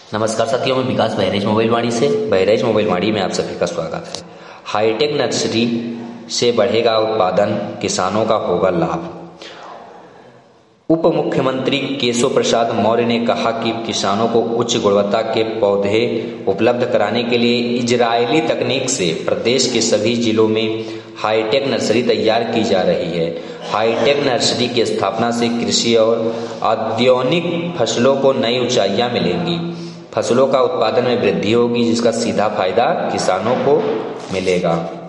नमस्कार साथियों, मैं विकास बहराइच मोबाइल वाणी से। बहराइच मोबाइल वाणी में आप सभी का स्वागत है। हाईटेक नर्सरी से बढ़ेगा उत्पादन, किसानों का होगा लाभ। उप मुख्यमंत्री केशव प्रसाद मौर्य ने कहा कि किसानों को उच्च गुणवत्ता के पौधे उपलब्ध कराने के लिए इजरायली तकनीक से प्रदेश के सभी जिलों में हाईटेक नर्सरी तैयार की जा रही है। हाईटेक नर्सरी की स्थापना से कृषि और औद्यानिक फसलों को नई ऊंचाइयां मिलेंगी। फसलों का उत्पादन में वृद्धि होगी, जिसका सीधा फायदा किसानों को मिलेगा।